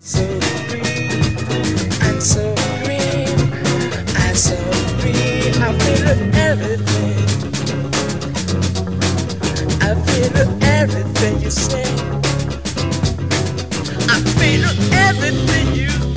So free and so green and so free. I feel everything. I feel everything you say. I feel everything you